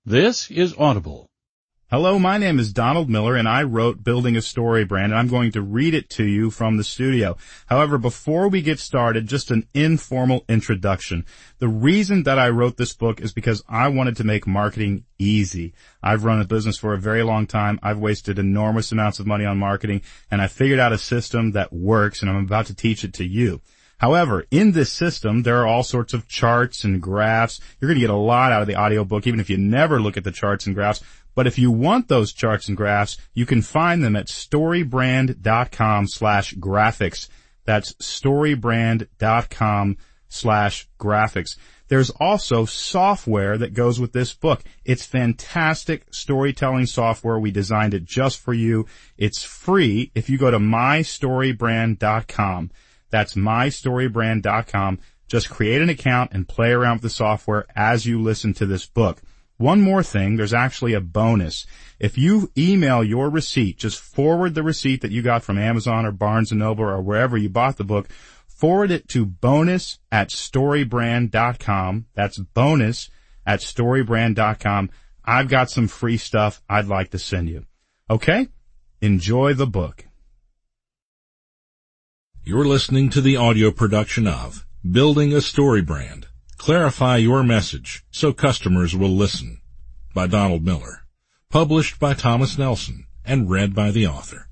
This is Audible. Hello, my name is Donald Miller, and I wrote Building a Story Brand, and I'm going to read it to you from the studio. However, before we get started, just an informal introduction. The reason that I wrote this book is because I wanted to make marketing easy. I've run a business for a very long time. I've wasted enormous amounts of money on marketing, and I figured out a system that works, and I'm about to teach it to you. However, in this system, there are all sorts of charts and graphs. You're going to get a lot out of the audiobook, even if you never look at the charts and graphs. But if you want those charts and graphs, you can find them at storybrand.com/graphics. That's storybrand.com/graphics. There's also software that goes with this book. It's fantastic storytelling software. We designed it just for you. It's free if you go to mystorybrand.com. That's mystorybrand.com. Just create an account and play around with the software as you listen to this book. One more thing, there's actually a bonus. If you email your receipt, just forward the receipt that you got from Amazon or Barnes & Noble or wherever you bought the book, forward it to bonus@storybrand.com. That's bonus@storybrand.com. I've got some free stuff I'd like to send you. Okay? Enjoy the book. You're listening to the audio production of Building a Story Brand. Clarify your message so customers will listen, by Donald Miller. Published by Thomas Nelson and read by the author.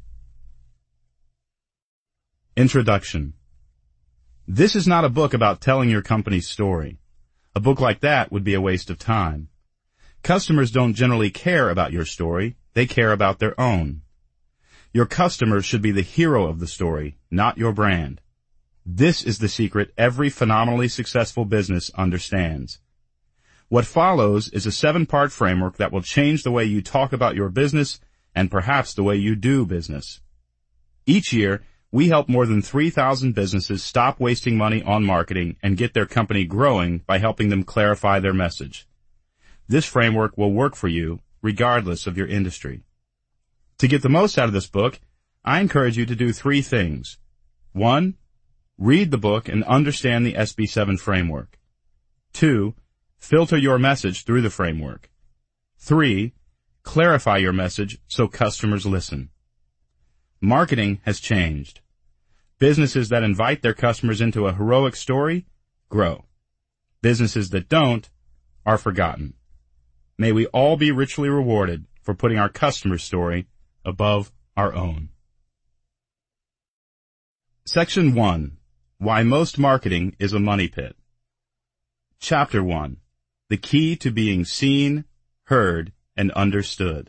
Introduction. This is not a book about telling your company's story. A book like that would be a waste of time. Customers don't generally care about your story. They care about their own. Your customers should be the hero of the story, not your brand. This is the secret every phenomenally successful business understands. What follows is a 7-part framework that will change the way you talk about your business and perhaps the way you do business. Each year, we help more than 3,000 businesses stop wasting money on marketing and get their company growing by helping them clarify their message. This framework will work for you regardless of your industry. To get the most out of this book, I encourage you to do 3 things. 1, read the book and understand the SB7 framework. 2, filter your message through the framework. 3, clarify your message so customers listen. Marketing has changed. Businesses that invite their customers into a heroic story grow. Businesses that don't are forgotten. May we all be richly rewarded for putting our customer's story above our own. Section 1. Why most marketing is a money pit. Chapter 1. The key to being seen, heard, and understood.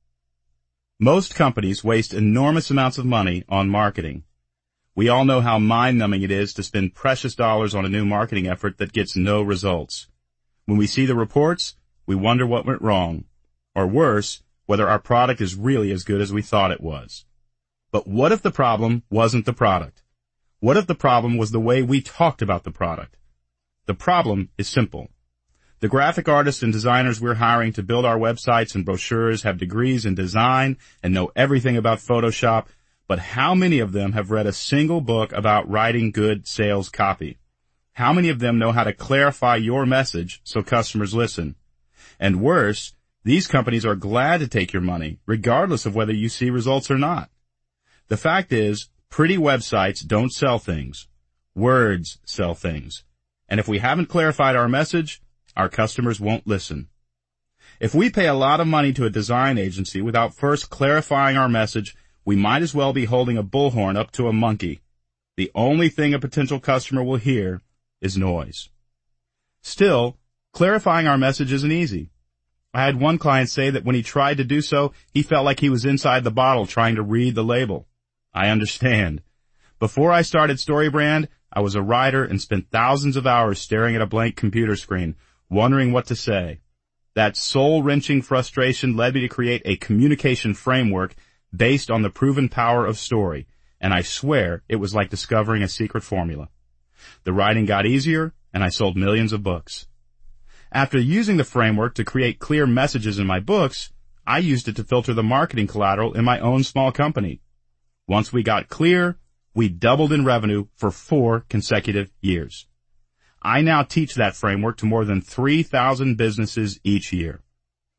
Most companies waste enormous amounts of money on marketing. We all know how mind-numbing it is to spend precious dollars on a new marketing effort that gets no results. When we see the reports, we wonder what went wrong. Or worse, whether our product is really as good as we thought it was. But what if the problem wasn't the product? What if the problem was the way we talked about the product? The problem is simple. The graphic artists and designers we're hiring to build our websites and brochures have degrees in design and know everything about Photoshop, but how many of them have read a single book about writing good sales copy? How many of them know how to clarify your message so customers listen? And worse, these companies are glad to take your money, regardless of whether you see results or not. The fact is, pretty websites don't sell things. Words sell things. And if we haven't clarified our message, our customers won't listen. If we pay a lot of money to a design agency without first clarifying our message, we might as well be holding a bullhorn up to a monkey. The only thing a potential customer will hear is noise. Still, clarifying our message isn't easy. I had one client say that when he tried to do so, he felt like he was inside the bottle trying to read the label. I understand. Before I started StoryBrand, I was a writer and spent thousands of hours staring at a blank computer screen, wondering what to say. That soul-wrenching frustration led me to create a communication framework based on the proven power of story, and I swear it was like discovering a secret formula. The writing got easier, and I sold millions of books. After using the framework to create clear messages in my books, I used it to filter the marketing collateral in my own small company. Once we got clear, we doubled in revenue for 4 consecutive years. I now teach that framework to more than 3,000 businesses each year.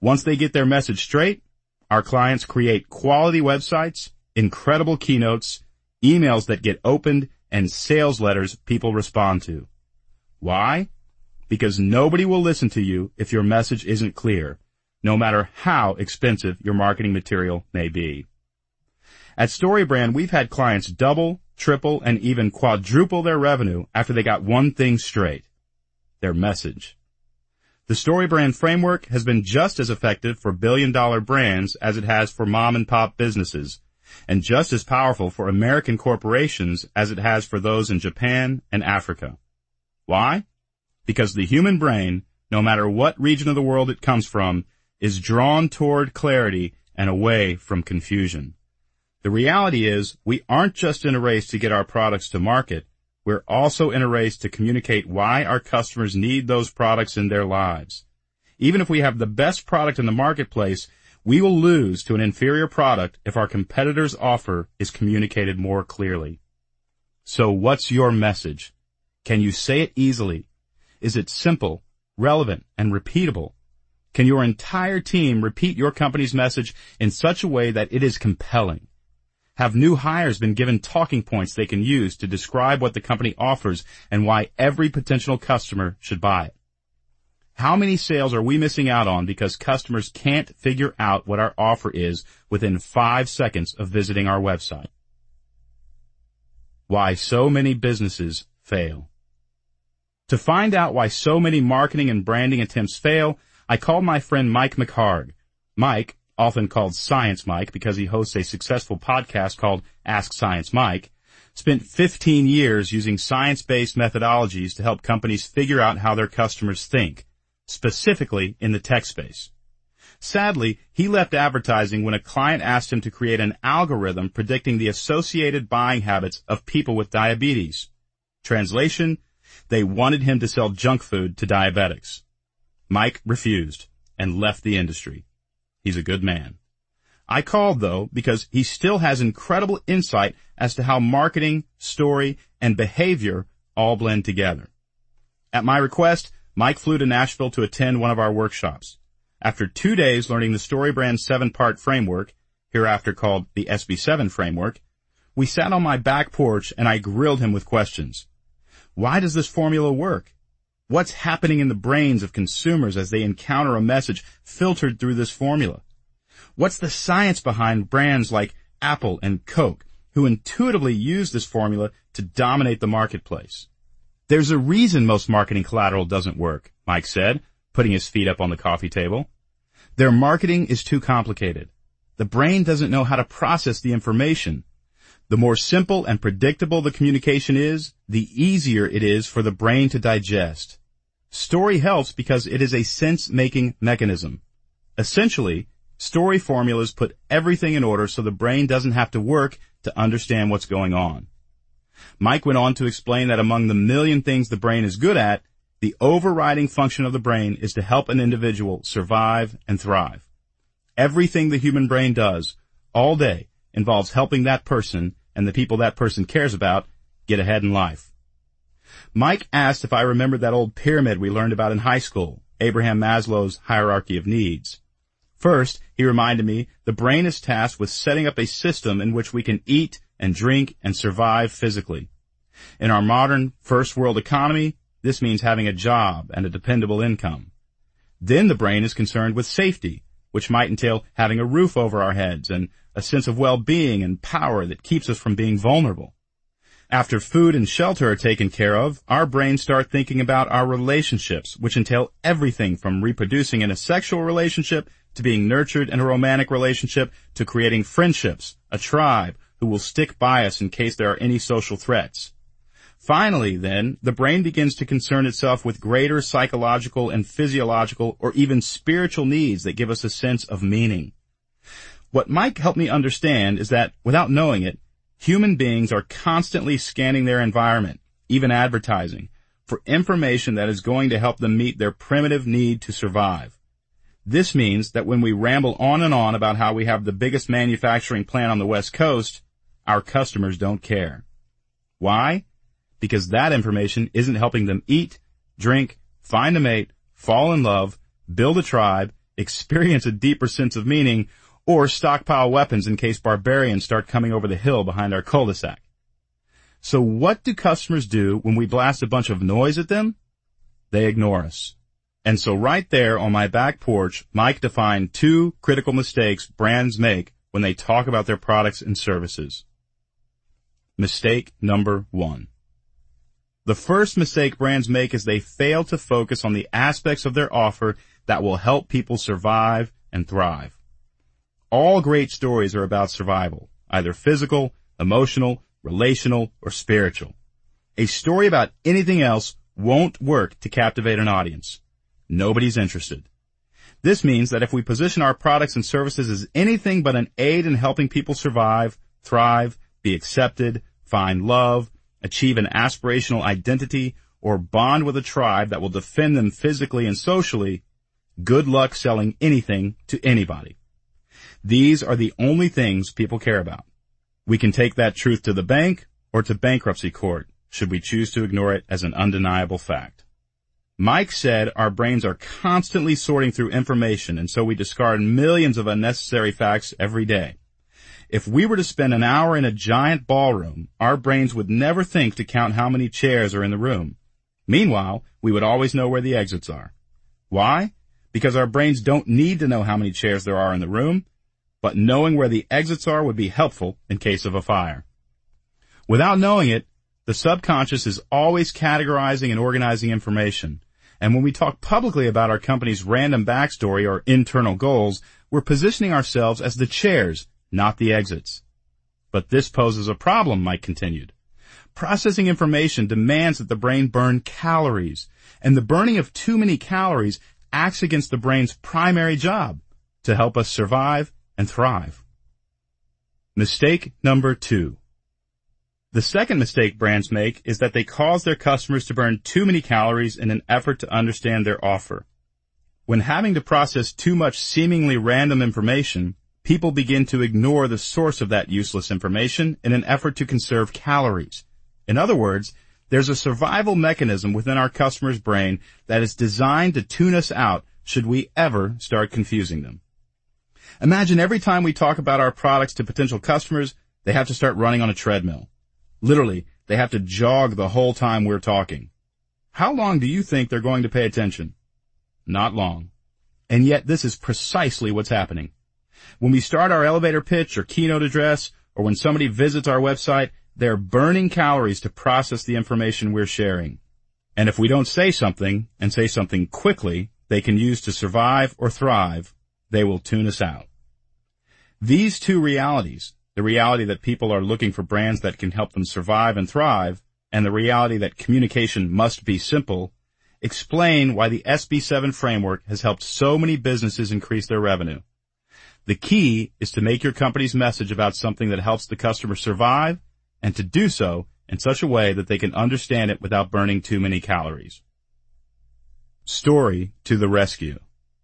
Once they get their message straight, our clients create quality websites, incredible keynotes, emails that get opened, and sales letters people respond to. Why? Because nobody will listen to you if your message isn't clear, no matter how expensive your marketing material may be. At StoryBrand, we've had clients double, triple, and even quadruple their revenue after they got one thing straight: their message. The StoryBrand framework has been just as effective for billion-dollar brands as it has for mom-and-pop businesses, and just as powerful for American corporations as it has for those in Japan and Africa. Why? Because the human brain, no matter what region of the world it comes from, is drawn toward clarity and away from confusion. The reality is, we aren't just in a race to get our products to market, we're also in a race to communicate why our customers need those products in their lives. Even if we have the best product in the marketplace, we will lose to an inferior product if our competitor's offer is communicated more clearly. So what's your message? Can you say it easily? Is it simple, relevant, and repeatable? Can your entire team repeat your company's message in such a way that it is compelling? Have new hires been given talking points they can use to describe what the company offers and why every potential customer should buy it? How many sales are we missing out on because customers can't figure out what our offer is within 5 seconds of visiting our website? Why so many businesses fail. To find out why so many marketing and branding attempts fail, I called my friend Mike McHargue. Mike, often called Science Mike because he hosts a successful podcast called Ask Science Mike, spent 15 years using science-based methodologies to help companies figure out how their customers think, specifically in the tech space. Sadly, he left advertising when a client asked him to create an algorithm predicting the associated buying habits of people with diabetes. Translation: they wanted him to sell junk food to diabetics. Mike refused and left the industry. He's a good man. I called, though, because he still has incredible insight as to how marketing, story, and behavior all blend together. At my request, Mike flew to Nashville to attend one of our workshops. After 2 days learning the StoryBrand 7-part framework, hereafter called the SB7 framework, we sat on my back porch and I grilled him with questions. Why does this formula work? What's happening in the brains of consumers as they encounter a message filtered through this formula? What's the science behind brands like Apple and Coke, who intuitively use this formula to dominate the marketplace? There's a reason most marketing collateral doesn't work, Mike said, putting his feet up on the coffee table. Their marketing is too complicated. The brain doesn't know how to process the information. The more simple and predictable the communication is, the easier it is for the brain to digest. Story helps because it is a sense-making mechanism. Essentially, story formulas put everything in order so the brain doesn't have to work to understand what's going on. Mike went on to explain that among the million things the brain is good at, the overriding function of the brain is to help an individual survive and thrive. Everything the human brain does all day involves helping that person and the people that person cares about get ahead in life. Mike asked if I remembered that old pyramid we learned about in high school, Abraham Maslow's hierarchy of needs. First, he reminded me the brain is tasked with setting up a system in which we can eat and drink and survive physically. In our modern first world economy, this means having a job and a dependable income. Then the brain is concerned with safety, which might entail having a roof over our heads and a sense of well-being and power that keeps us from being vulnerable. After food and shelter are taken care of, our brains start thinking about our relationships, which entail everything from reproducing in a sexual relationship to being nurtured in a romantic relationship to creating friendships, a tribe who will stick by us in case there are any social threats. Finally, then, the brain begins to concern itself with greater psychological and physiological or even spiritual needs that give us a sense of meaning. What Mike helped me understand is that, without knowing it, human beings are constantly scanning their environment, even advertising, for information that is going to help them meet their primitive need to survive. This means that when we ramble on and on about how we have the biggest manufacturing plant on the West Coast, our customers don't care. Why? Because that information isn't helping them eat, drink, find a mate, fall in love, build a tribe, experience a deeper sense of meaning, or stockpile weapons in case barbarians start coming over the hill behind our cul-de-sac. So what do customers do when we blast a bunch of noise at them? They ignore us. And so right there on my back porch, Mike defined 2 critical mistakes brands make when they talk about their products and services. Mistake number 1. The first mistake brands make is they fail to focus on the aspects of their offer that will help people survive and thrive. All great stories are about survival, either physical, emotional, relational, or spiritual. A story about anything else won't work to captivate an audience. Nobody's interested. This means that if we position our products and services as anything but an aid in helping people survive, thrive, be accepted, find love, achieve an aspirational identity, or bond with a tribe that will defend them physically and socially, good luck selling anything to anybody. These are the only things people care about. We can take that truth to the bank or to bankruptcy court, should we choose to ignore it as an undeniable fact. Mike said our brains are constantly sorting through information, and so we discard millions of unnecessary facts every day. If we were to spend an hour in a giant ballroom, our brains would never think to count how many chairs are in the room. Meanwhile, we would always know where the exits are. Why? Because our brains don't need to know how many chairs there are in the room, but knowing where the exits are would be helpful in case of a fire. Without knowing it, the subconscious is always categorizing and organizing information. And when we talk publicly about our company's random backstory or internal goals, we're positioning ourselves as the chairs, not the exits. But this poses a problem, Mike continued. Processing information demands that the brain burn calories, and the burning of too many calories acts against the brain's primary job, to help us survive and thrive. Mistake number 2. The second mistake brands make is that they cause their customers to burn too many calories in an effort to understand their offer. When having to process too much seemingly random information, people begin to ignore the source of that useless information in an effort to conserve calories. In other words, there's a survival mechanism within our customer's brain that is designed to tune us out should we ever start confusing them. Imagine every time we talk about our products to potential customers, they have to start running on a treadmill. Literally, they have to jog the whole time we're talking. How long do you think they're going to pay attention? Not long. And yet this is precisely what's happening. When we start our elevator pitch or keynote address, or when somebody visits our website, they're burning calories to process the information we're sharing. And if we don't say something, and say something quickly, they can use to survive or thrive, they will tune us out. These two realities, the reality that people are looking for brands that can help them survive and thrive, and the reality that communication must be simple, explain why the SB7 framework has helped so many businesses increase their revenue. The key is to make your company's message about something that helps the customer survive, and to do so in such a way that they can understand it without burning too many calories. Story to the rescue.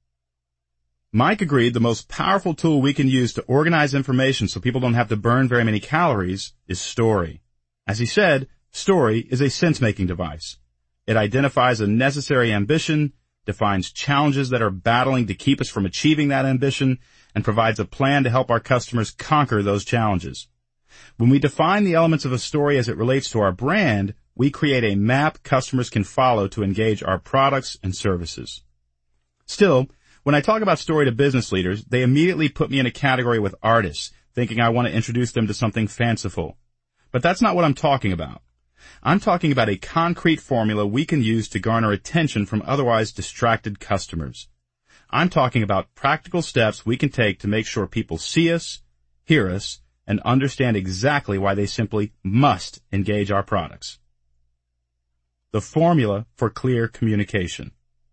Mike agreed the most powerful tool we can use to organize information so people don't have to burn very many calories is story. As he said, story is a sense-making device. It identifies a necessary ambition, defines challenges that are battling to keep us from achieving that ambition, and provides a plan to help our customers conquer those challenges. When we define the elements of a story as it relates to our brand, we create a map customers can follow to engage our products and services. Still, when I talk about story to business leaders, they immediately put me in a category with artists, thinking I want to introduce them to something fanciful. But that's not what I'm talking about. I'm talking about a concrete formula we can use to garner attention from otherwise distracted customers. I'm talking about practical steps we can take to make sure people see us, hear us, and understand exactly why they simply must engage our products. The formula for clear communication.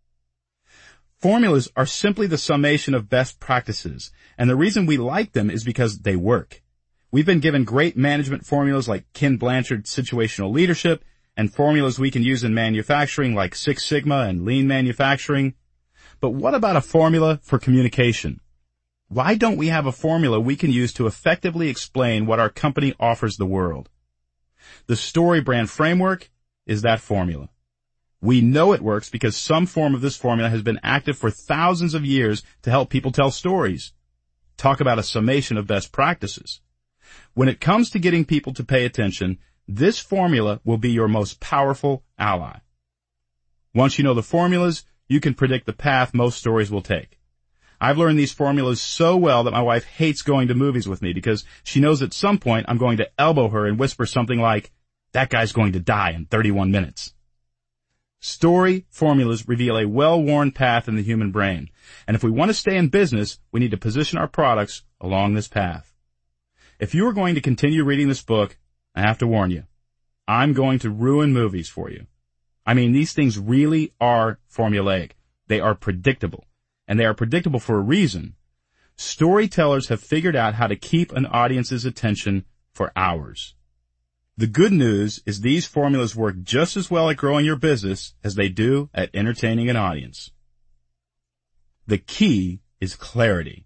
Formulas are simply the summation of best practices, and the reason we like them is because they work. We've been given great management formulas like Ken Blanchard's situational leadership, and formulas we can use in manufacturing like Six Sigma and lean manufacturing. But what about a formula for communication? Why don't we have a formula we can use to effectively explain what our company offers the world? The Story Brand Framework is that formula. We know it works because some form of this formula has been active for thousands of years to help people tell stories. Talk about a summation of best practices. When it comes to getting people to pay attention, this formula will be your most powerful ally. Once you know the formulas, you can predict the path most stories will take. I've learned these formulas so well that my wife hates going to movies with me because she knows at some point I'm going to elbow her and whisper something like, "That guy's going to die in 31 minutes. Story formulas reveal a well-worn path in the human brain, and if we want to stay in business, we need to position our products along this path. If you are going to continue reading this book, I have to warn you, I'm going to ruin movies for you. I mean, these things really are formulaic. They are predictable, and they are predictable for a reason. Storytellers have figured out how to keep an audience's attention for hours. The good news is these formulas work just as well at growing your business as they do at entertaining an audience. The key is clarity.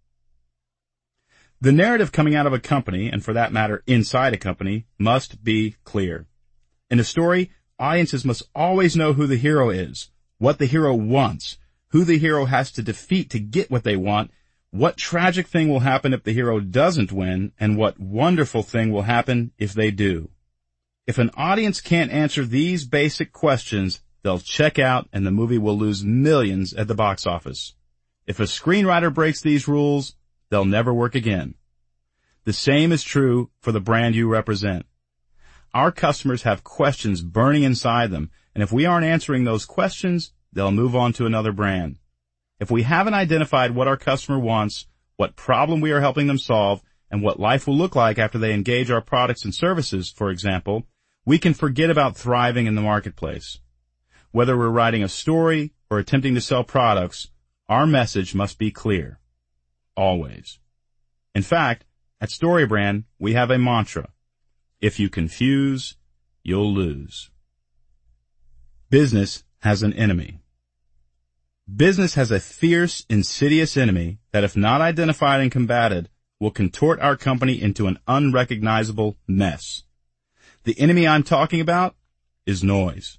The narrative coming out of a company, and for that matter inside a company, must be clear. In a story, audiences must always know who the hero is, what the hero wants, who the hero has to defeat to get what they want, what tragic thing will happen if the hero doesn't win, and what wonderful thing will happen if they do. If an audience can't answer these basic questions, they'll check out and the movie will lose millions at the box office. If a screenwriter breaks these rules, they'll never work again. The same is true for the brand you represent. Our customers have questions burning inside them, and if we aren't answering those questions, they'll move on to another brand. If we haven't identified what our customer wants, what problem we are helping them solve, and what life will look like after they engage our products and services, for example, we can forget about thriving in the marketplace. Whether we're writing a story or attempting to sell products, our message must be clear. Always. In fact, at StoryBrand, we have a mantra. If you confuse, you'll lose. Business has an enemy. Business has a fierce, insidious enemy that, if not identified and combated, will contort our company into an unrecognizable mess. The enemy I'm talking about is noise.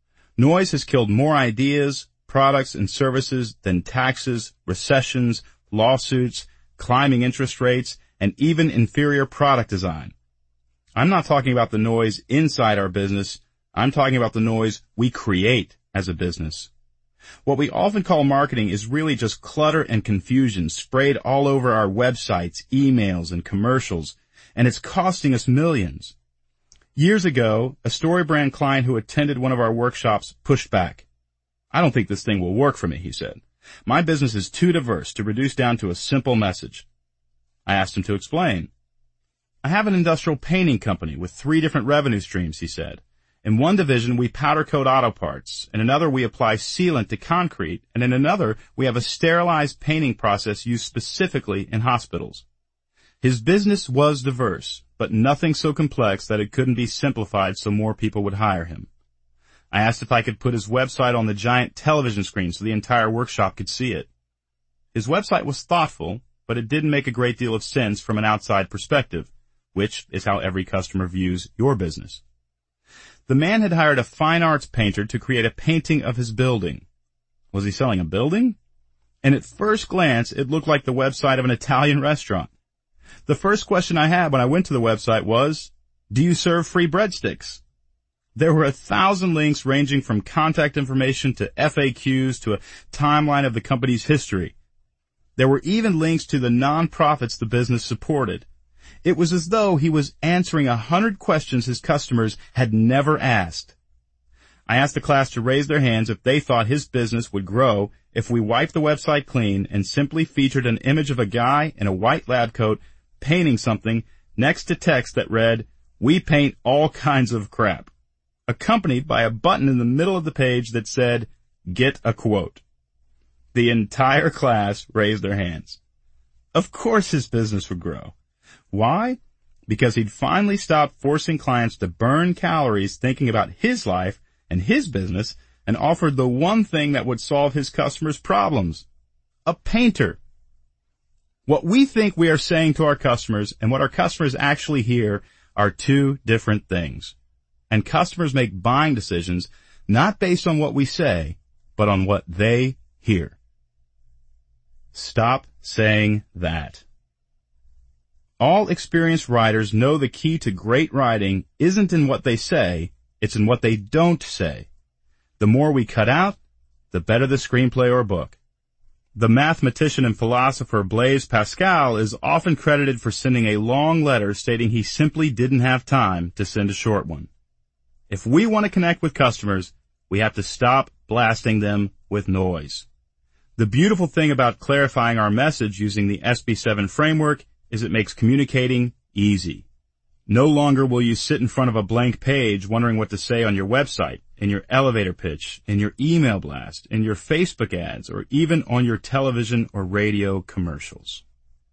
Noise has killed more ideas, products, and services than taxes, recessions, lawsuits, climbing interest rates, and even inferior product design. I'm not talking about the noise inside our business. I'm talking about the noise we create as a business. What we often call marketing is really just clutter and confusion sprayed all over our websites, emails, and commercials, and it's costing us millions. Years ago, a StoryBrand client who attended one of our workshops pushed back. "I don't think this thing will work for me," he said. "My business is too diverse to reduce down to a simple message." I asked him to explain. "I have an industrial painting company with 3 different revenue streams," he said. "In one division, we powder coat auto parts. In another, we apply sealant to concrete. And in another, we have a sterilized painting process used specifically in hospitals." His business was diverse, but nothing so complex that it couldn't be simplified so more people would hire him. I asked if I could put his website on the giant television screen so the entire workshop could see it. His website was thoughtful, but it didn't make a great deal of sense from an outside perspective, which is how every customer views your business. The man had hired a fine arts painter to create a painting of his building. Was he selling a building? And at first glance, it looked like the website of an Italian restaurant. The first question I had when I went to the website was, "Do you serve free breadsticks?" There were 1,000 links ranging from contact information to FAQs to a timeline of the company's history. There were even links to the nonprofits the business supported. It was as though he was answering 100 questions his customers had never asked. I asked the class to raise their hands if they thought his business would grow if we wiped the website clean and simply featured an image of a guy in a white lab coat painting something next to text that read, "We paint all kinds of crap," accompanied by a button in the middle of the page that said, "Get a quote." The entire class raised their hands. Of course his business would grow. Why? Because he'd finally stopped forcing clients to burn calories thinking about his life and his business and offered the one thing that would solve his customers' problems. A painter. What we think we are saying to our customers and what our customers actually hear are 2 different things. And customers make buying decisions not based on what we say, but on what they hear. Stop saying that. All experienced writers know the key to great writing isn't in what they say, it's in what they don't say. The more we cut out, the better the screenplay or book. The mathematician and philosopher Blaise Pascal is often credited for sending a long letter stating he simply didn't have time to send a short one. If we want to connect with customers, we have to stop blasting them with noise. The beautiful thing about clarifying our message using the SB7 framework is it makes communicating easy. No longer will you sit in front of a blank page wondering what to say on your website, in your elevator pitch, in your email blast, in your Facebook ads, or even on your television or radio commercials.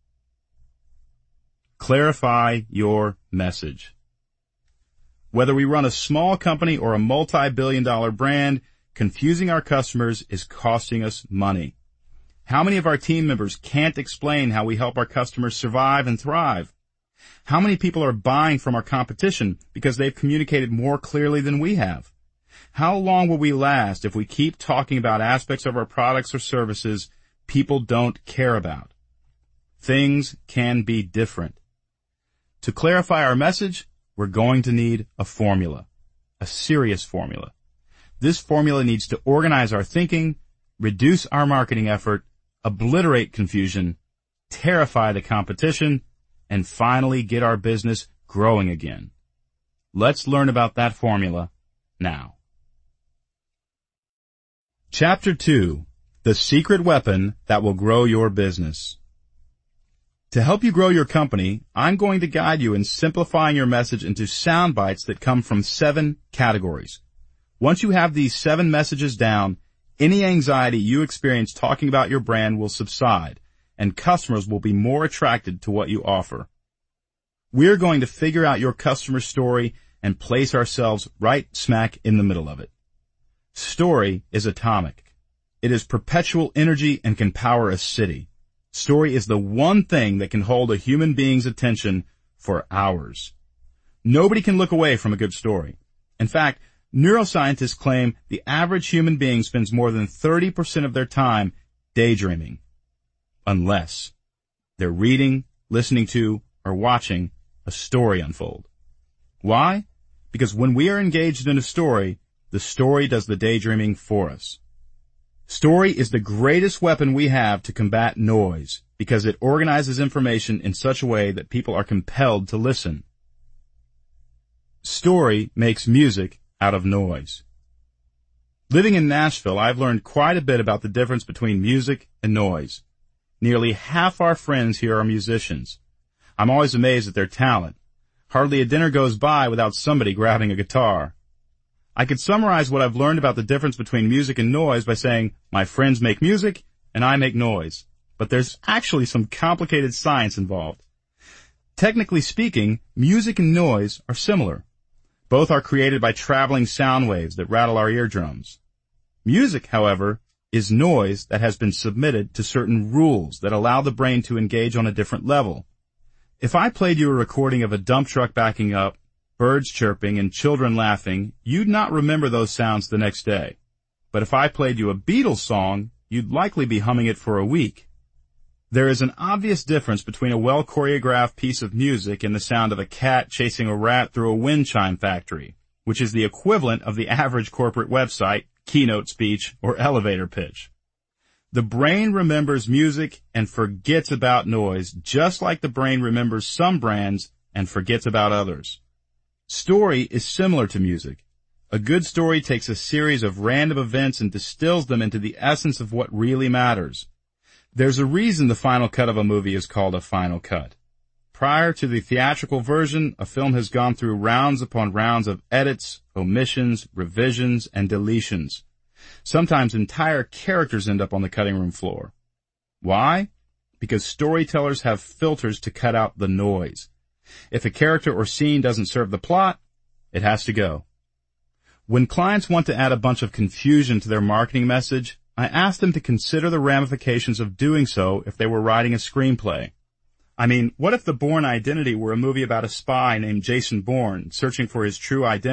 Clarify your message. Whether we run a small company or a multi-billion-dollar brand, confusing our customers is costing us money. How many of our team members can't explain how we help our customers survive and thrive? How many people are buying from our competition because they've communicated more clearly than we have? How long will we last if we keep talking about aspects of our products or services people don't care about? Things can be different. To clarify our message, we're going to need a formula, a serious formula. This formula needs to organize our thinking, reduce our marketing effort, obliterate confusion, terrify the competition, and finally get our business growing again. Let's learn about that formula now. Chapter 2, The Secret Weapon That Will Grow Your Business. To help you grow your company, I'm going to guide you in simplifying your message into sound bites that come from 7 categories. Once you have these 7 messages down, any anxiety you experience talking about your brand will subside, and customers will be more attracted to what you offer. We're going to figure out your customer story and place ourselves right smack in the middle of it. Story is atomic. It is perpetual energy and can power a city. Story is the one thing that can hold a human being's attention for hours. Nobody can look away from a good story. In fact, neuroscientists claim the average human being spends more than 30% of their time daydreaming. Unless they're reading, listening to, or watching a story unfold. Why? Because when we are engaged in a story, the story does the daydreaming for us. Story is the greatest weapon we have to combat noise because it organizes information in such a way that people are compelled to listen. Story makes music out of noise. Living in Nashville, I've learned quite a bit about the difference between music and noise. Nearly half our friends here are musicians. I'm always amazed at their talent. Hardly a dinner goes by without somebody grabbing a guitar. I could summarize what I've learned about the difference between music and noise by saying, my friends make music and I make noise. But there's actually some complicated science involved. Technically speaking, music and noise are similar. Both are created by traveling sound waves that rattle our eardrums. Music, however, is noise that has been submitted to certain rules that allow the brain to engage on a different level. If I played you a recording of a dump truck backing up, birds chirping, and children laughing, you'd not remember those sounds the next day. But if I played you a Beatles song, you'd likely be humming it for a week. There is an obvious difference between a well-choreographed piece of music and the sound of a cat chasing a rat through a wind chime factory, which is the equivalent of the average corporate website, keynote speech, or elevator pitch. The brain remembers music and forgets about noise, just like the brain remembers some brands and forgets about others. Story is similar to music. A good story takes a series of random events and distills them into the essence of what really matters. There's a reason the final cut of a movie is called a final cut. Prior to the theatrical version, a film has gone through rounds upon rounds of edits, omissions, revisions, and deletions. Sometimes entire characters end up on the cutting room floor. Why? Because storytellers have filters to cut out the noise. If a character or scene doesn't serve the plot, it has to go. When clients want to add a bunch of confusion to their marketing message, I ask them to consider the ramifications of doing so if they were writing a screenplay. I mean, what if The Bourne Identity were a movie about a spy named Jason Bourne searching for his true identity,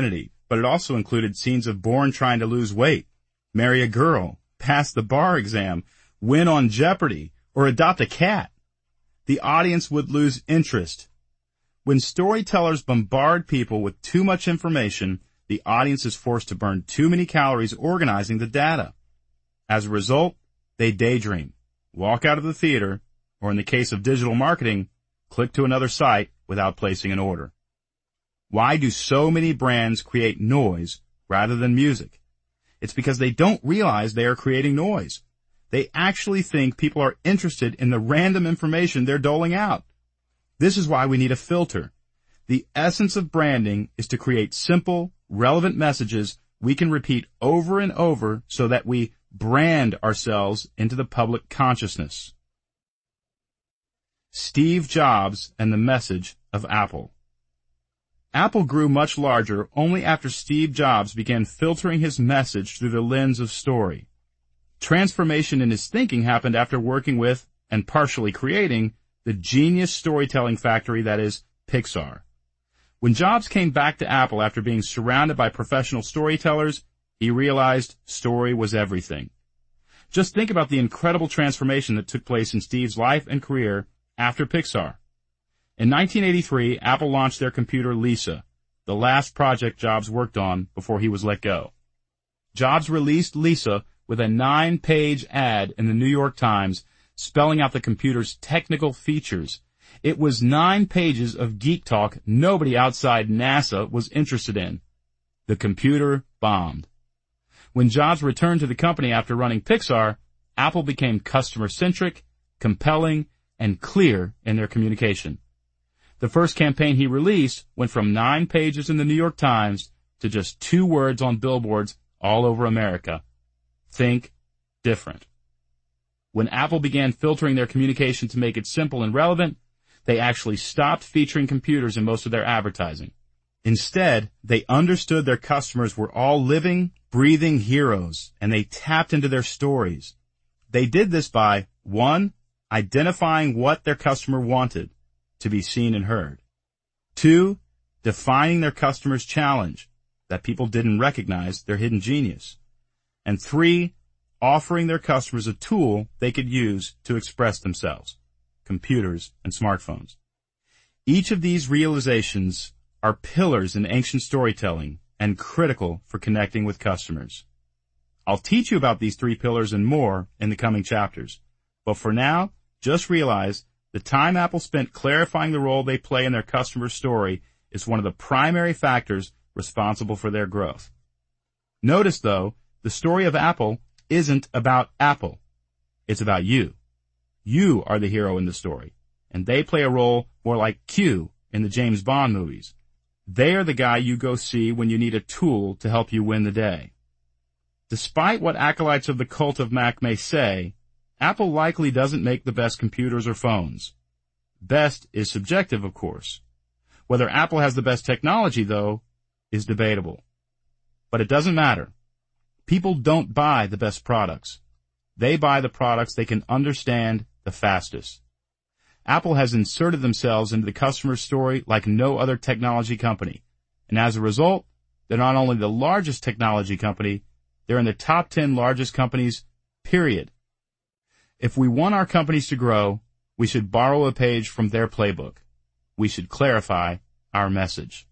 but it also included scenes of Bourne trying to lose weight, marry a girl, pass the bar exam, win on Jeopardy, or adopt a cat. The audience would lose interest. When storytellers bombard people with too much information, the audience is forced to burn too many calories organizing the data. As a result, they daydream, walk out of the theater, or in the case of digital marketing, click to another site without placing an order. Why do so many brands create noise rather than music? It's because they don't realize they are creating noise. They actually think people are interested in the random information they're doling out. This is why we need a filter. The essence of branding is to create simple, relevant messages we can repeat over and over so that we brand ourselves into the public consciousness. Steve Jobs and the message of Apple. Apple grew much larger only after Steve Jobs began filtering his message through the lens of story. Transformation in his thinking happened after working with, and partially creating, the genius storytelling factory that is Pixar. When Jobs came back to Apple after being surrounded by professional storytellers, he realized story was everything. Just think about the incredible transformation that took place in Steve's life and career after Pixar. In 1983, Apple launched their computer Lisa, the last project Jobs worked on before he was let go. Jobs released Lisa with a 9-page ad in the New York Times spelling out the computer's technical features. It was 9 pages of geek talk nobody outside NASA was interested in. The computer bombed. When Jobs returned to the company after running Pixar, Apple became customer-centric, compelling, and clear in their communication. The first campaign he released went from 9 pages in the New York Times to just 2 words on billboards all over America. Think different. When Apple began filtering their communication to make it simple and relevant, they actually stopped featuring computers in most of their advertising. Instead, they understood their customers were all living, breathing heroes, and they tapped into their stories. They did this by, 1, identifying what their customer wanted, to be seen and heard. 2, defining their customer's challenge, that people didn't recognize their hidden genius. And 3, offering their customers a tool they could use to express themselves, computers and smartphones. Each of these realizations are pillars in ancient storytelling and critical for connecting with customers. I'll teach you about these 3 pillars and more in the coming chapters. But for now, just realize the time Apple spent clarifying the role they play in their customer's story is one of the primary factors responsible for their growth. Notice, though, the story of Apple isn't about Apple. It's about you. You are the hero in the story, and they play a role more like Q in the James Bond movies. They are the guy you go see when you need a tool to help you win the day. Despite what acolytes of the cult of Mac may say, Apple likely doesn't make the best computers or phones. Best is subjective, of course. Whether Apple has the best technology, though, is debatable. But it doesn't matter. People don't buy the best products. They buy the products they can understand the fastest. Apple has inserted themselves into the customer's story like no other technology company. And as a result, they're not only the largest technology company, they're in the top 10 largest companies, period. If we want our companies to grow, we should borrow a page from their playbook. We should clarify our message.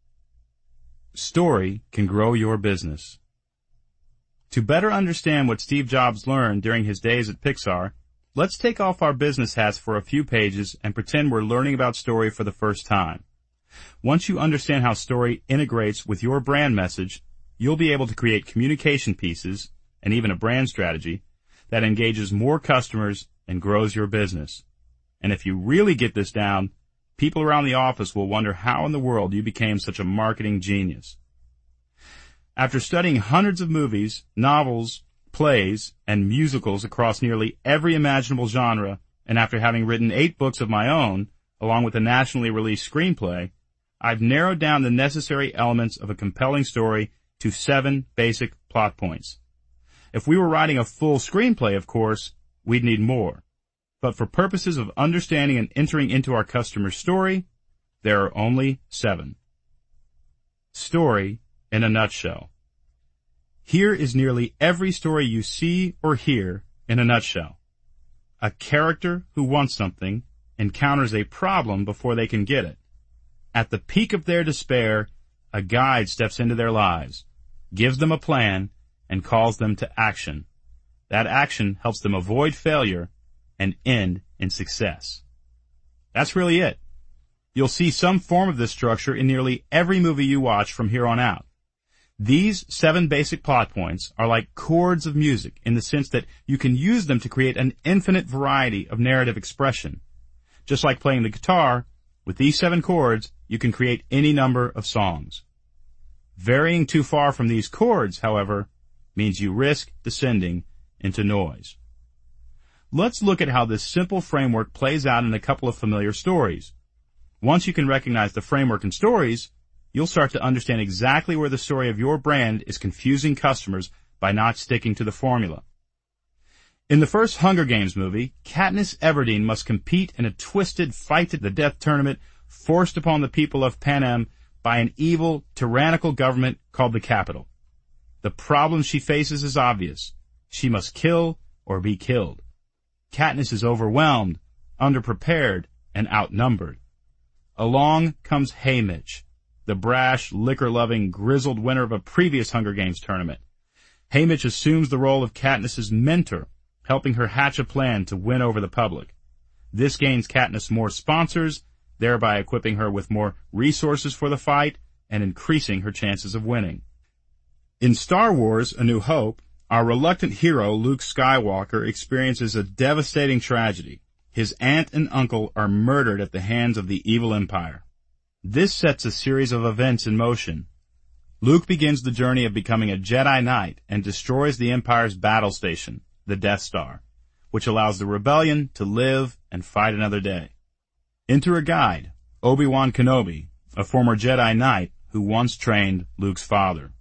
Story can grow your business. To better understand what Steve Jobs learned during his days at Pixar, let's take off our business hats for a few pages and pretend we're learning about story for the first time. Once you understand how story integrates with your brand message, you'll be able to create communication pieces, and even a brand strategy, that engages more customers and grows your business. And if you really get this down, people around the office will wonder how in the world you became such a marketing genius. After studying hundreds of movies, novels, plays, and musicals across nearly every imaginable genre, and after having written 8 books of my own, along with a nationally released screenplay, I've narrowed down the necessary elements of a compelling story to 7 basic plot points. If we were writing a full screenplay, of course, we'd need more. But for purposes of understanding and entering into our customer's story, there are only 7. Story in a nutshell. Here is nearly every story you see or hear in a nutshell. A character who wants something encounters a problem before they can get it. At the peak of their despair, a guide steps into their lives, gives them a plan, and calls them to action. That action helps them avoid failure and end in success. That's really it. You'll see some form of this structure in nearly every movie you watch from here on out. These 7 basic plot points are like chords of music in the sense that you can use them to create an infinite variety of narrative expression. Just like playing the guitar, with these 7 chords, you can create any number of songs. Varying too far from these chords, however, means you risk descending into noise. Let's look at how this simple framework plays out in a couple of familiar stories. Once you can recognize the framework in stories, you'll start to understand exactly where the story of your brand is confusing customers by not sticking to the formula. In the first Hunger Games movie, Katniss Everdeen must compete in a twisted fight-to-the-death tournament forced upon the people of Panem by an evil, tyrannical government called the Capitol. The problem she faces is obvious. She must kill or be killed. Katniss is overwhelmed, underprepared, and outnumbered. Along comes Haymitch, the brash, liquor-loving, grizzled winner of a previous Hunger Games tournament. Haymitch assumes the role of Katniss's mentor, helping her hatch a plan to win over the public. This gains Katniss more sponsors, thereby equipping her with more resources for the fight and increasing her chances of winning. In Star Wars: A New Hope, our reluctant hero, Luke Skywalker, experiences a devastating tragedy. His aunt and uncle are murdered at the hands of the evil Empire. This sets a series of events in motion. Luke begins the journey of becoming a Jedi Knight and destroys the Empire's battle station, the Death Star, which allows the rebellion to live and fight another day. Enter a guide, Obi-Wan Kenobi, a former Jedi Knight who once trained Luke's father.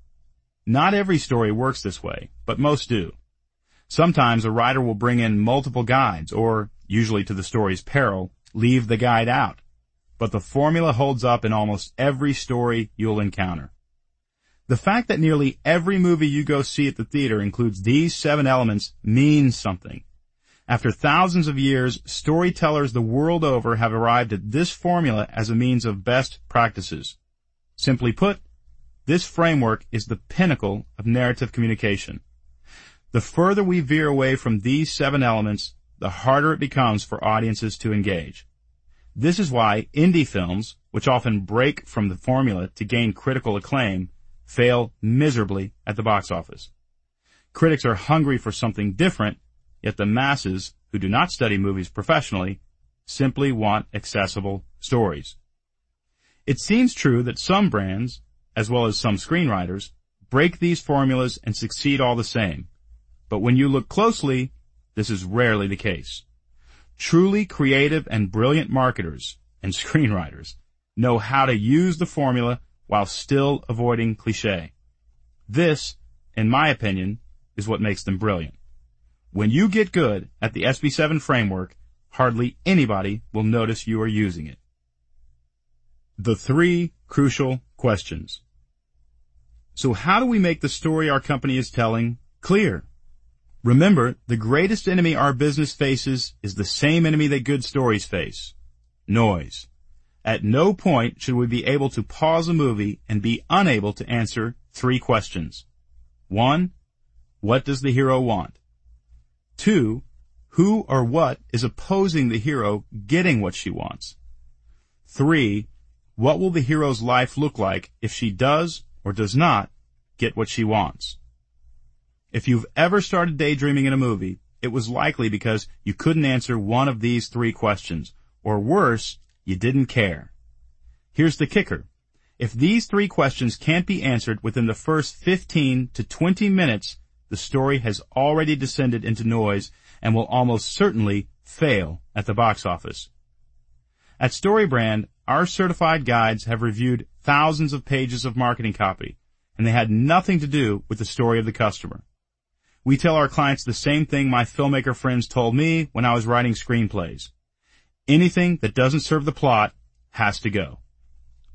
Not every story works this way, but most do. Sometimes a writer will bring in multiple guides, or, usually to the story's peril, leave the guide out. But the formula holds up in almost every story you'll encounter. The fact that nearly every movie you go see at the theater includes these 7 elements means something. After thousands of years, storytellers the world over have arrived at this formula as a means of best practices. Simply put, this framework is the pinnacle of narrative communication. The further we veer away from these 7 elements, the harder it becomes for audiences to engage. This is why indie films, which often break from the formula to gain critical acclaim, fail miserably at the box office. Critics are hungry for something different, yet the masses, who do not study movies professionally, simply want accessible stories. It seems true that some brands, as well as some screenwriters, break these formulas and succeed all the same. But when you look closely, this is rarely the case. Truly creative and brilliant marketers and screenwriters know how to use the formula while still avoiding cliché. This, in my opinion, is what makes them brilliant. When you get good at the SB7 framework, hardly anybody will notice you are using it. The 3 crucial questions. So how do we make the story our company is telling clear? Remember, the greatest enemy our business faces is the same enemy that good stories face: noise. At no point should we be able to pause a movie and be unable to answer 3 questions. 1, what does the hero want? 2, who or what is opposing the hero getting what she wants? 3, what will the hero's life look like if she does or does not get what she wants? If you've ever started daydreaming in a movie, it was likely because you couldn't answer one of these 3 questions, or worse, you didn't care. Here's the kicker. If these 3 questions can't be answered within the first 15 to 20 minutes, the story has already descended into noise and will almost certainly fail at the box office. At StoryBrand, our certified guides have reviewed thousands of pages of marketing copy, and they had nothing to do with the story of the customer. We tell our clients the same thing my filmmaker friends told me when I was writing screenplays. Anything that doesn't serve the plot has to go.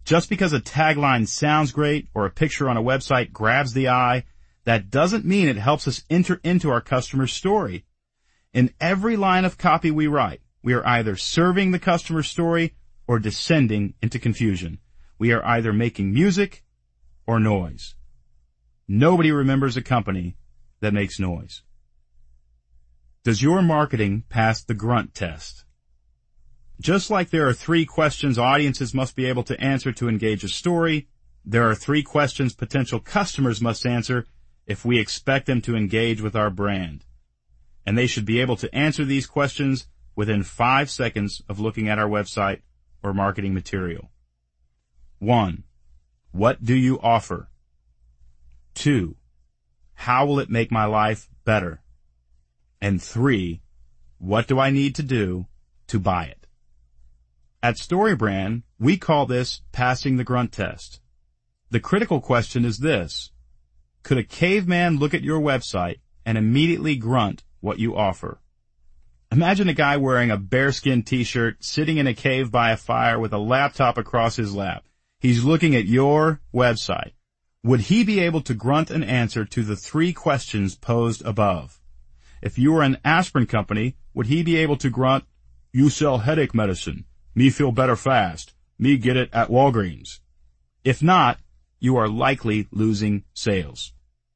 Just because a tagline sounds great or a picture on a website grabs the eye, that doesn't mean it helps us enter into our customer's story. In every line of copy we write, we are either serving the customer's story or descending into confusion. We are either making music or noise. Nobody remembers a company that makes noise. Does your marketing pass the grunt test? Just like there are 3 questions audiences must be able to answer to engage a story, there are 3 questions potential customers must answer if we expect them to engage with our brand. And they should be able to answer these questions within 5 seconds of looking at our website or marketing material. 1. What do you offer? 2. How will it make my life better? And 3. What do I need to do to buy it? At StoryBrand, we call this passing the grunt test. The critical question is this: could a caveman look at your website and immediately grunt what you offer? Imagine a guy wearing a bearskin t-shirt sitting in a cave by a fire with a laptop across his lap. He's looking at your website. Would he be able to grunt an answer to the 3 questions posed above? If you were an aspirin company, would he be able to grunt, "You sell headache medicine. Me feel better fast. Me get it at Walgreens"? If not, you are likely losing sales.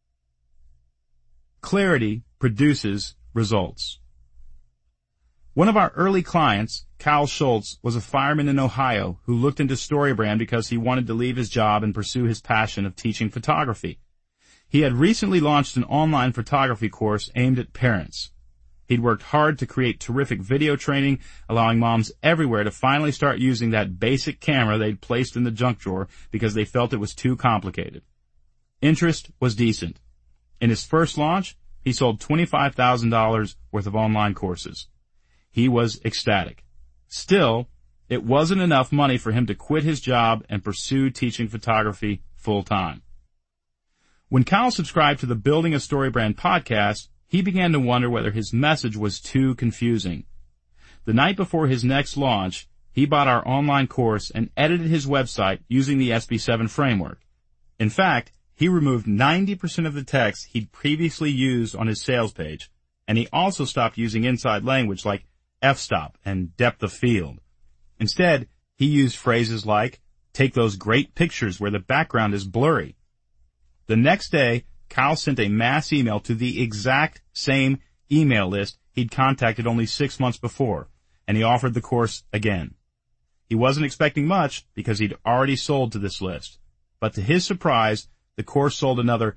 Clarity produces results. One of our early clients, Kyle Schultz, was a fireman in Ohio who looked into StoryBrand because he wanted to leave his job and pursue his passion of teaching photography. He had recently launched an online photography course aimed at parents. He'd worked hard to create terrific video training, allowing moms everywhere to finally start using that basic camera they'd placed in the junk drawer because they felt it was too complicated. Interest was decent. In his first launch, he sold $25,000 worth of online courses. He was ecstatic. Still, it wasn't enough money for him to quit his job and pursue teaching photography full-time. When Kyle subscribed to the Building a StoryBrand podcast, he began to wonder whether his message was too confusing. The night before his next launch, he bought our online course and edited his website using the SB7 framework. In fact, he removed 90% of the text he'd previously used on his sales page, and he also stopped using inside language like f-stop and depth of field. Instead, he used phrases like, "Take those great pictures where the background is blurry." The next day, Kyle sent a mass email to the exact same email list he'd contacted only 6 months before, and he offered the course again. He wasn't expecting much because he'd already sold to this list, but to his surprise, the course sold another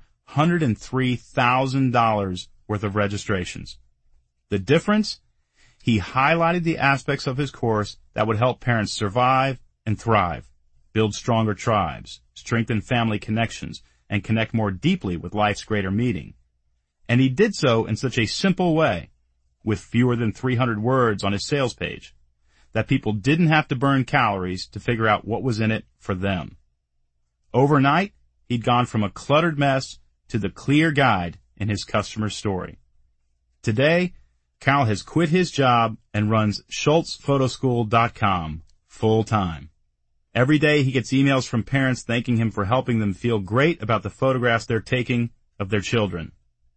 $103,000 worth of registrations. The difference? He highlighted the aspects of his course that would help parents survive and thrive, build stronger tribes, strengthen family connections, and connect more deeply with life's greater meaning. And he did so in such a simple way, with fewer than 300 words on his sales page, that people didn't have to burn calories to figure out what was in it for them. Overnight, he'd gone from a cluttered mess to the clear guide in his customer's story. Today, Kyle has quit his job and runs SchultzPhotoschool.com full-time. Every day he gets emails from parents thanking him for helping them feel great about the photographs they're taking of their children.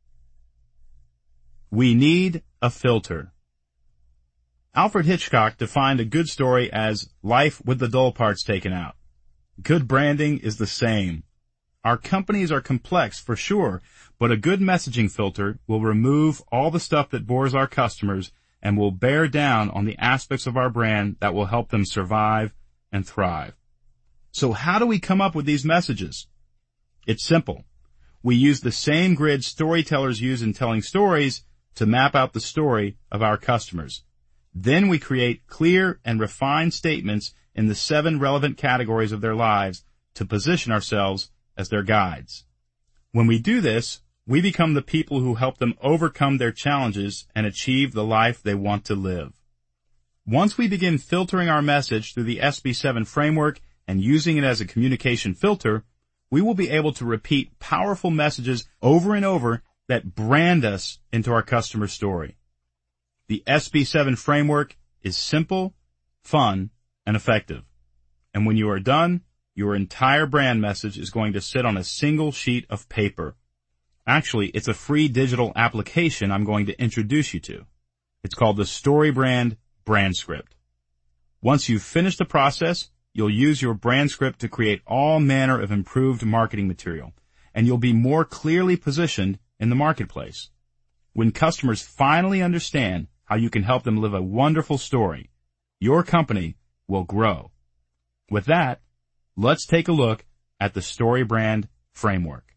We need a filter. Alfred Hitchcock defined a good story as life with the dull parts taken out. Good branding is the same. Our companies are complex for sure, but a good messaging filter will remove all the stuff that bores our customers and will bear down on the aspects of our brand that will help them survive and thrive. So how do we come up with these messages? It's simple. We use the same grid storytellers use in telling stories to map out the story of our customers. Then we create clear and refined statements in the 7 relevant categories of their lives to position ourselves as their guides. When we do this, we become the people who help them overcome their challenges and achieve the life they want to live. Once we begin filtering our message through the SB7 framework and using it as a communication filter, we will be able to repeat powerful messages over and over that brand us into our customer story. The SB7 framework is simple, fun, and effective. And when you are done, your entire brand message is going to sit on a single sheet of paper. Actually, it's a free digital application I'm going to introduce you to. It's called the StoryBrand Brand Script. Once you've finished the process, you'll use your brand script to create all manner of improved marketing material, and you'll be more clearly positioned in the marketplace. When customers finally understand how you can help them live a wonderful story, your company will grow. With that, let's take a look at the StoryBrand Framework.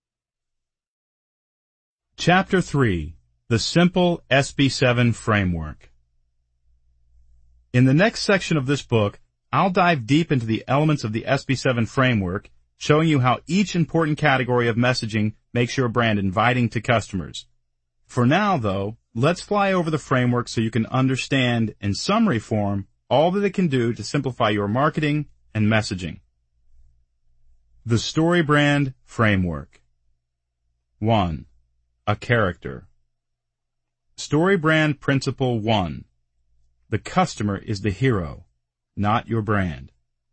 Chapter 3, The Simple SB7 Framework. In the next section of this book, I'll dive deep into the elements of the SB7 framework, showing you how each important category of messaging makes your brand inviting to customers. For now, though, let's fly over the framework so you can understand, in summary form, all that it can do to simplify your marketing and messaging. The StoryBrand Framework. 1. A character. StoryBrand Principle 1. The customer is the hero, not your brand.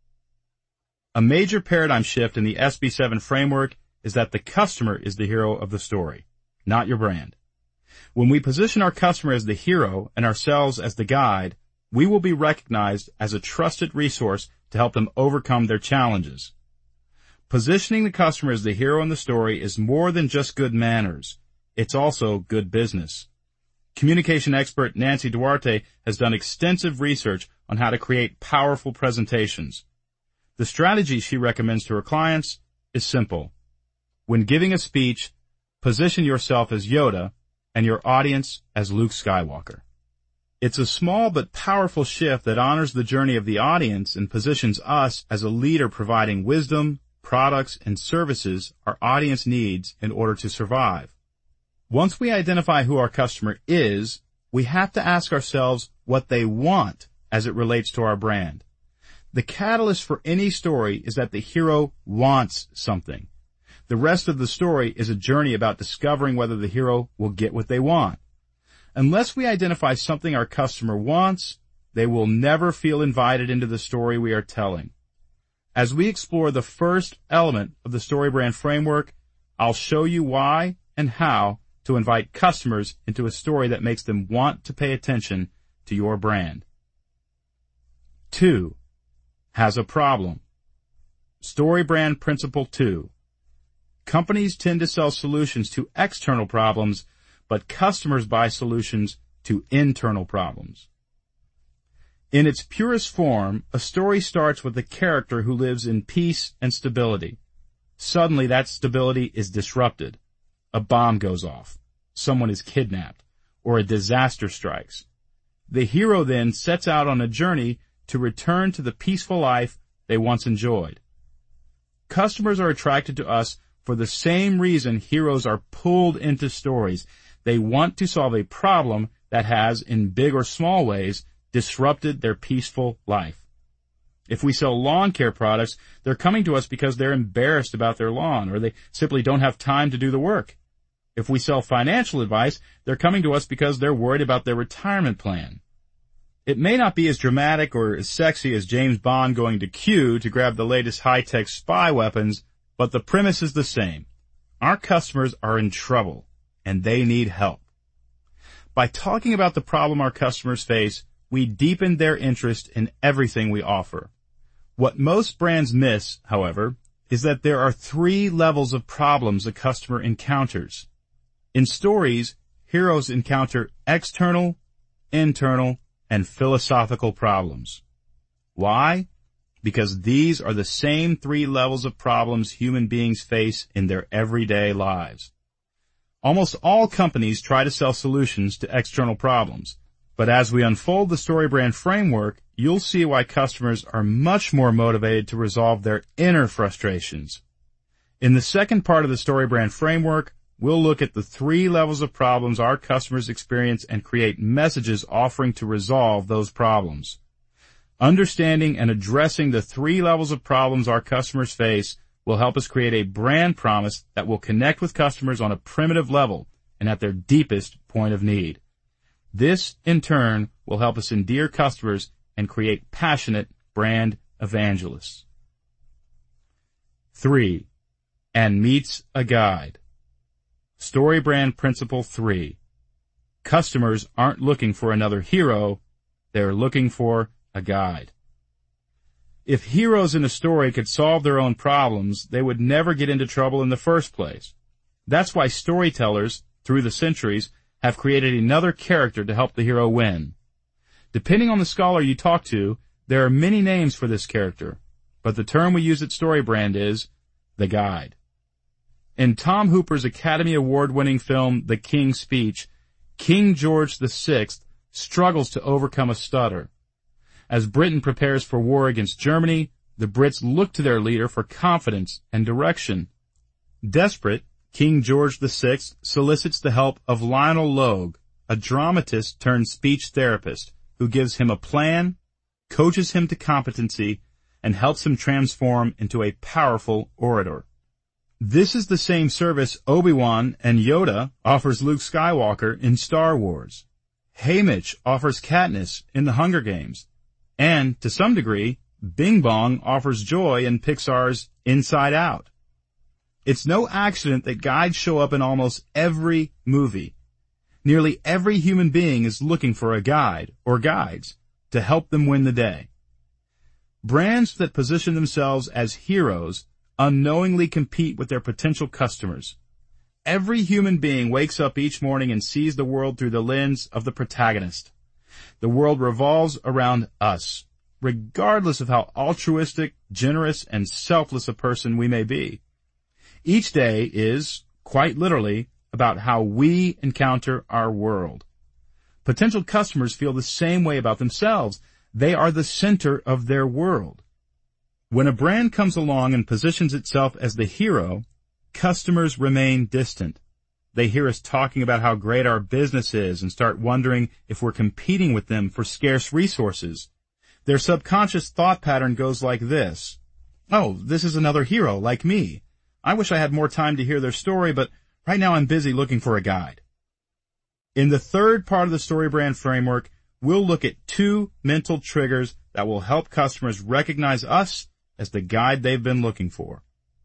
A major paradigm shift in the SB7 framework is that the customer is the hero of the story, not your brand. When we position our customer as the hero and ourselves as the guide, we will be recognized as a trusted resource to help them overcome their challenges. Positioning the customer as the hero in the story is more than just good manners. It's also good business. Communication expert Nancy Duarte has done extensive research on how to create powerful presentations. The strategy she recommends to her clients is simple. When giving a speech, position yourself as Yoda and your audience as Luke Skywalker. It's a small but powerful shift that honors the journey of the audience and positions us as a leader providing wisdom, products, and services our audience needs in order to survive. Once we identify who our customer is, we have to ask ourselves what they want as it relates to our brand. The catalyst for any story is that the hero wants something. The rest of the story is a journey about discovering whether the hero will get what they want. Unless we identify something our customer wants, they will never feel invited into the story we are telling. As we explore the first element of the StoryBrand framework, I'll show you why and how to invite customers into a story that makes them want to pay attention to your brand. 2. Has a problem. StoryBrand Principle 2. Companies tend to sell solutions to external problems, but customers buy solutions to internal problems. In its purest form, a story starts with a character who lives in peace and stability. Suddenly, that stability is disrupted. A bomb goes off, someone is kidnapped, or a disaster strikes. The hero then sets out on a journey to return to the peaceful life they once enjoyed. Customers are attracted to us for the same reason heroes are pulled into stories. They want to solve a problem that has, in big or small ways, disrupted their peaceful life. If we sell lawn care products, they're coming to us because they're embarrassed about their lawn, or they simply don't have time to do the work. If we sell financial advice, they're coming to us because they're worried about their retirement plan. It may not be as dramatic or as sexy as James Bond going to Q to grab the latest high-tech spy weapons, but the premise is the same. Our customers are in trouble, and they need help. By talking about the problem our customers face, we deepen their interest in everything we offer. What most brands miss, however, is that there are 3 levels of problems a customer encounters. In stories, heroes encounter external, internal, and philosophical problems. Why? Because these are the same 3 levels of problems human beings face in their everyday lives. Almost all companies try to sell solutions to external problems, but as we unfold the StoryBrand framework, you'll see why customers are much more motivated to resolve their inner frustrations. In the second part of the StoryBrand framework, we'll look at the 3 levels of problems our customers experience and create messages offering to resolve those problems. Understanding and addressing the 3 levels of problems our customers face will help us create a brand promise that will connect with customers on a primitive level and at their deepest point of need. This, in turn, will help us endear customers and create passionate brand evangelists. 3. And meets a guide. Story brand principle 3. Customers aren't looking for another hero, they're looking for a guide. If heroes in a story could solve their own problems, they would never get into trouble in the first place. That's why storytellers, through the centuries, have created another character to help the hero win. Depending on the scholar you talk to, there are many names for this character, but the term we use at StoryBrand is the guide. In Tom Hooper's Academy Award-winning film The King's Speech, King George VI struggles to overcome a stutter. As Britain prepares for war against Germany, the Brits look to their leader for confidence and direction. Desperate, King George VI solicits the help of Lionel Logue, a dramatist turned speech therapist, who gives him a plan, coaches him to competency, and helps him transform into a powerful orator. This is the same service Obi-Wan and Yoda offers Luke Skywalker in Star Wars. Haymitch offers Katniss in The Hunger Games. And, to some degree, Bing Bong offers joy in Pixar's Inside Out. It's no accident that guides show up in almost every movie. Nearly every human being is looking for a guide, or guides, to help them win the day. Brands that position themselves as heroes unknowingly compete with their potential customers. Every human being wakes up each morning and sees the world through the lens of the protagonist. The world revolves around us, regardless of how altruistic, generous, and selfless a person we may be. Each day is, quite literally, about how we encounter our world. Potential customers feel the same way about themselves. They are the center of their world. When a brand comes along and positions itself as the hero, customers remain distant. They hear us talking about how great our business is and start wondering if we're competing with them for scarce resources. Their subconscious thought pattern goes like this. Oh, this is another hero like me. I wish I had more time to hear their story, but right now I'm busy looking for a guide. In the third part of the StoryBrand framework, we'll look at 2 mental triggers that will help customers recognize us as the guide they've been looking for.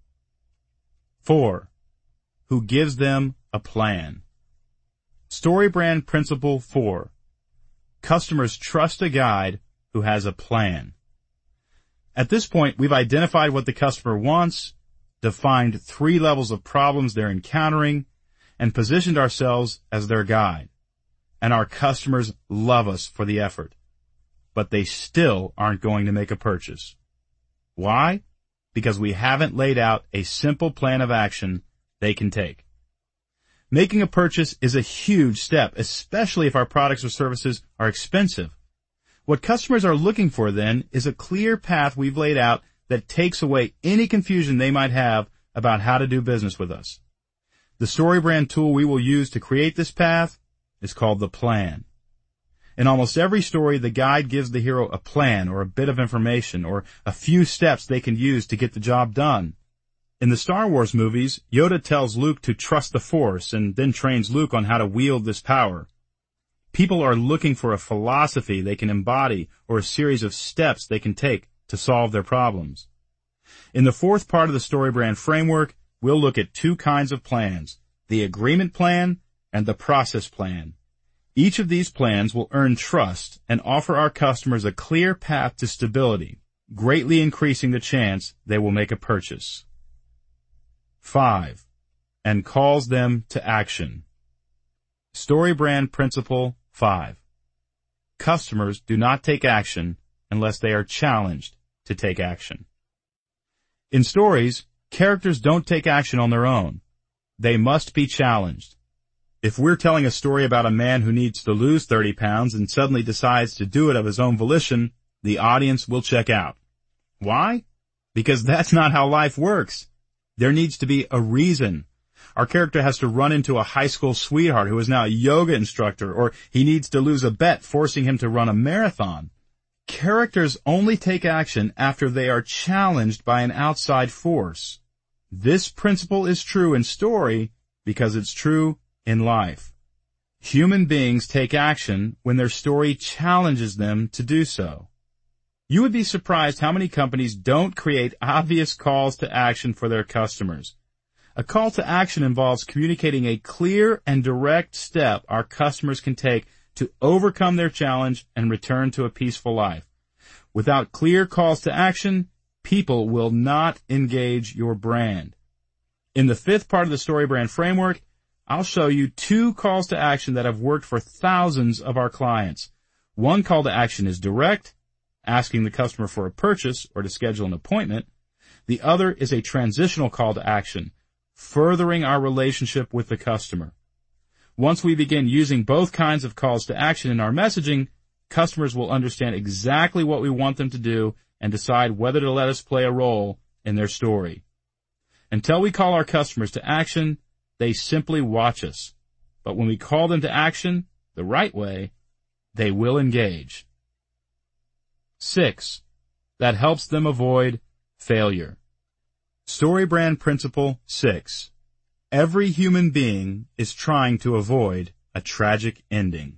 4. Who gives them a plan. StoryBrand Principle 4. Customers trust a guide who has a plan. At this point, we've identified what the customer wants, defined 3 levels of problems they're encountering, and positioned ourselves as their guide. And our customers love us for the effort. But they still aren't going to make a purchase. Why? Because we haven't laid out a simple plan of action they can take. Making a purchase is a huge step, especially if our products or services are expensive. What customers are looking for then is a clear path we've laid out that takes away any confusion they might have about how to do business with us. The StoryBrand tool we will use to create this path is called the plan. In almost every story, the guide gives the hero a plan or a bit of information or a few steps they can use to get the job done. In the Star Wars movies, Yoda tells Luke to trust the Force and then trains Luke on how to wield this power. People are looking for a philosophy they can embody or a series of steps they can take to solve their problems. In the fourth part of the StoryBrand framework, we'll look at 2 kinds of plans, the agreement plan and the process plan. Each of these plans will earn trust and offer our customers a clear path to stability, greatly increasing the chance they will make a purchase. 5. And calls them to action. StoryBrand Principle 5. Customers do not take action unless they are challenged to take action. In stories, characters don't take action on their own. They must be challenged. If we're telling a story about a man who needs to lose 30 pounds and suddenly decides to do it of his own volition, the audience will check out. Why? Because that's not how life works. There needs to be a reason. Our character has to run into a high school sweetheart who is now a yoga instructor, or he needs to lose a bet forcing him to run a marathon. Characters only take action after they are challenged by an outside force. This principle is true in story because it's true in life. Human beings take action when their story challenges them to do so. You would be surprised how many companies don't create obvious calls to action for their customers. A call to action involves communicating a clear and direct step our customers can take to overcome their challenge and return to a peaceful life. Without clear calls to action, people will not engage your brand. In the fifth part of the StoryBrand framework, I'll show you 2 calls to action that have worked for thousands of our clients. One call to action is direct, asking the customer for a purchase or to schedule an appointment. The other is a transitional call to action, furthering our relationship with the customer. Once we begin using both kinds of calls to action in our messaging, customers will understand exactly what we want them to do and decide whether to let us play a role in their story. Until we call our customers to action, they simply watch us. But when we call them to action the right way, they will engage. 6. That helps them avoid failure. StoryBrand Principle 6. Every human being is trying to avoid a tragic ending.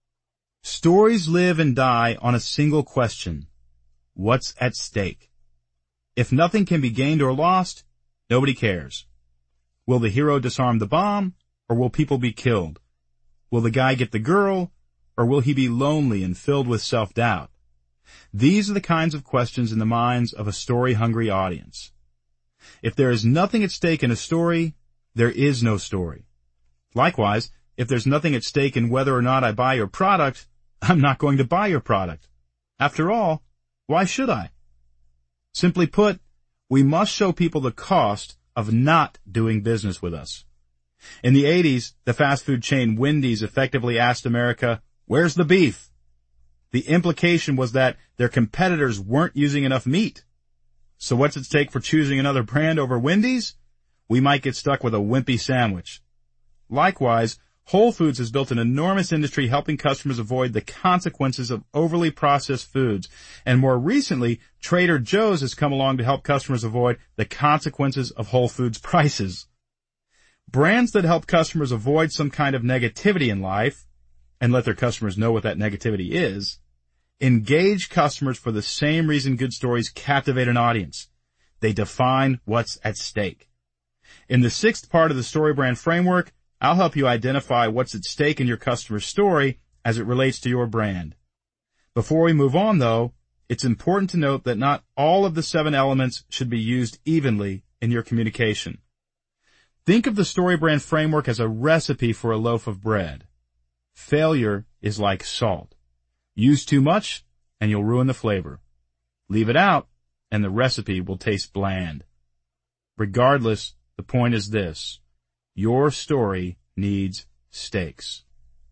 Stories live and die on a single question. What's at stake? If nothing can be gained or lost, nobody cares. Will the hero disarm the bomb, or will people be killed? Will the guy get the girl, or will he be lonely and filled with self-doubt? These are the kinds of questions in the minds of a story-hungry audience. If there is nothing at stake in a story, there is no story. Likewise, if there's nothing at stake in whether or not I buy your product, I'm not going to buy your product. After all, why should I? Simply put, we must show people the cost of not doing business with us. In the 80s, the fast food chain Wendy's effectively asked America, "Where's the beef?" The implication was that their competitors weren't using enough meat. So what's at stake for choosing another brand over Wendy's? We might get stuck with a wimpy sandwich. Likewise, Whole Foods has built an enormous industry helping customers avoid the consequences of overly processed foods. And more recently, Trader Joe's has come along to help customers avoid the consequences of Whole Foods prices. Brands that help customers avoid some kind of negativity in life, and let their customers know what that negativity is, engage customers for the same reason good stories captivate an audience. They define what's at stake. In the 6th part of the StoryBrand framework, I'll help you identify what's at stake in your customer's story as it relates to your brand. Before we move on, though, it's important to note that not all of the 7 elements should be used evenly in your communication. Think of the StoryBrand framework as a recipe for a loaf of bread. Failure is like salt. Use too much, and you'll ruin the flavor. Leave it out, and the recipe will taste bland. Regardless, the point is this: your story needs stakes.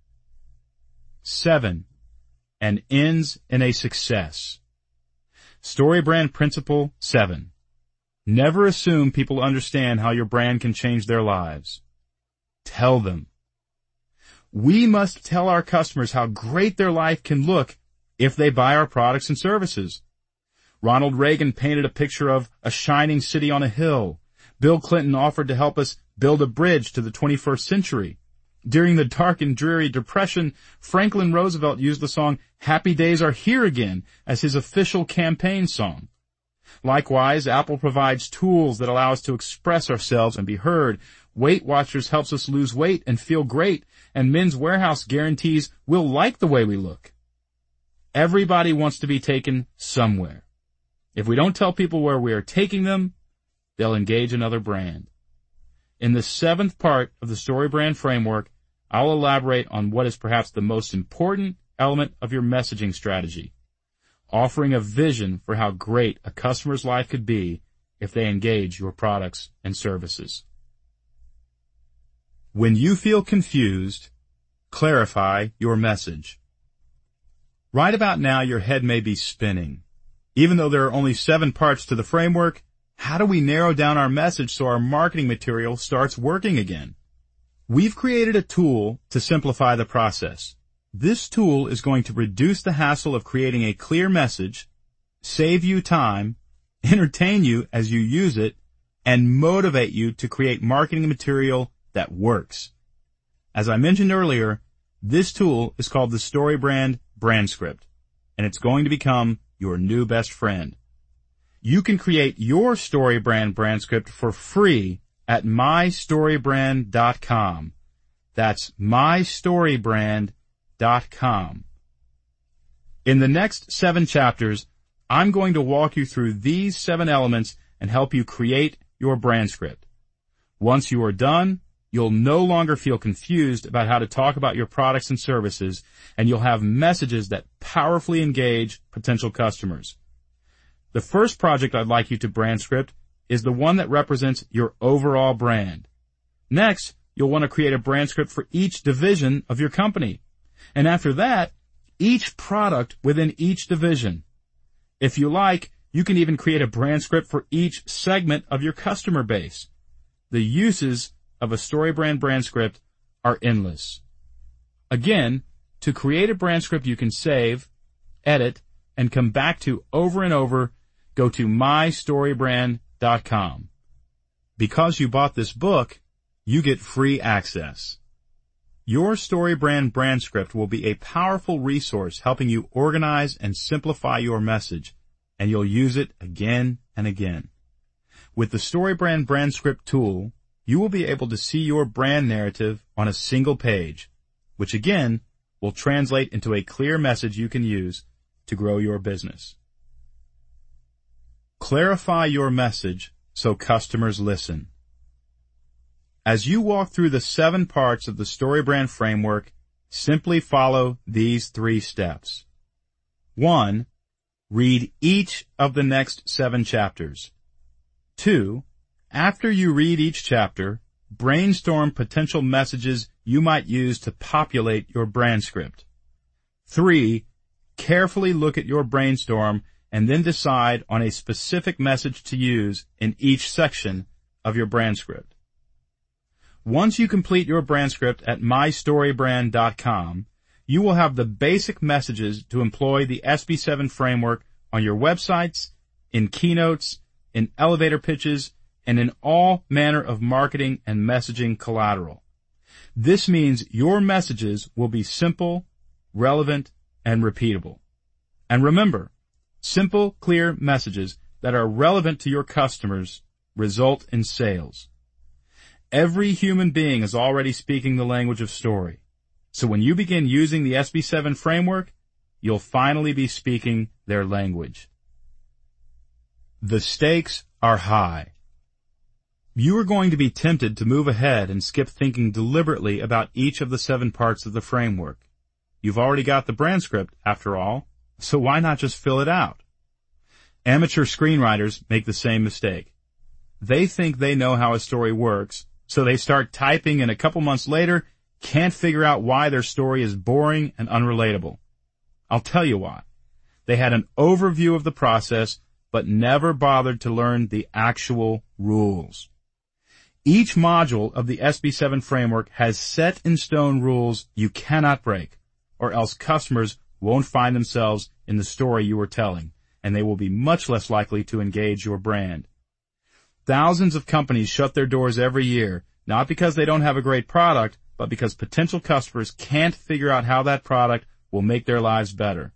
7. And ends in a success. StoryBrand Principle 7. Never assume people understand how your brand can change their lives. Tell them. We must tell our customers how great their life can look if they buy our products and services. Ronald Reagan painted a picture of a shining city on a hill. Bill Clinton offered to help us build a bridge to the 21st century. During the dark and dreary Depression, Franklin Roosevelt used the song "Happy Days Are Here Again" as his official campaign song. Likewise, Apple provides tools that allow us to express ourselves and be heard. Weight Watchers helps us lose weight and feel great, and Men's Warehouse guarantees we'll like the way we look. Everybody wants to be taken somewhere. If we don't tell people where we are taking them, they'll engage another brand. In the 7th part of the StoryBrand framework, I'll elaborate on what is perhaps the most important element of your messaging strategy, offering a vision for how great a customer's life could be if they engage your products and services. When you feel confused, clarify your message. Right about now, your head may be spinning. Even though there are only 7 parts to the framework, how do we narrow down our message so our marketing material starts working again? We've created a tool to simplify the process. This tool is going to reduce the hassle of creating a clear message, save you time, entertain you as you use it, and motivate you to create marketing material that works. As I mentioned earlier, this tool is called the StoryBrand Brand Script, and it's going to become your new best friend. You can create your StoryBrand brand script for free at mystorybrand.com. That's mystorybrand.com. In the next 7 chapters, I'm going to walk you through these 7 elements and help you create your brand script. Once you are done, you'll no longer feel confused about how to talk about your products and services, and you'll have messages that powerfully engage potential customers. The first project I'd like you to brand script is the one that represents your overall brand. Next, you'll want to create a brand script for each division of your company. And after that, each product within each division. If you like, you can even create a brand script for each segment of your customer base. The uses of a StoryBrand brand script are endless. Again, to create a brand script you can save, edit, and come back to over and over, go to mystorybrand.com. Because you bought this book, you get free access. Your StoryBrand brand script will be a powerful resource helping you organize and simplify your message, and you'll use it again and again. With the StoryBrand brand script tool, you will be able to see your brand narrative on a single page, which again will translate into a clear message you can use to grow your business. Clarify your message so customers listen. As you walk through the 7 parts of the StoryBrand framework, simply follow these 3 steps. 1. Read each of the next 7 chapters. 2. After you read each chapter, brainstorm potential messages you might use to populate your brand script. 3. Carefully look at your brainstorm and then decide on a specific message to use in each section of your brand script. Once you complete your brand script at mystorybrand.com, you will have the basic messages to employ the SB7 framework on your websites, in keynotes, in elevator pitches, and in all manner of marketing and messaging collateral. This means your messages will be simple, relevant, and repeatable. And remember, simple, clear messages that are relevant to your customers result in sales. Every human being is already speaking the language of story. So when you begin using the SB7 framework, you'll finally be speaking their language. The stakes are high. You are going to be tempted to move ahead and skip thinking deliberately about each of the 7 parts of the framework. You've already got the brand script, after all, so why not just fill it out? Amateur screenwriters make the same mistake. They think they know how a story works, so they start typing and a couple months later can't figure out why their story is boring and unrelatable. I'll tell you why. They had an overview of the process, but never bothered to learn the actual rules. Each module of the SB7 framework has set-in-stone rules you cannot break, or else customers won't find themselves in the story you are telling, and they will be much less likely to engage your brand. Thousands of companies shut their doors every year, not because they don't have a great product, but because potential customers can't figure out how that product will make their lives better.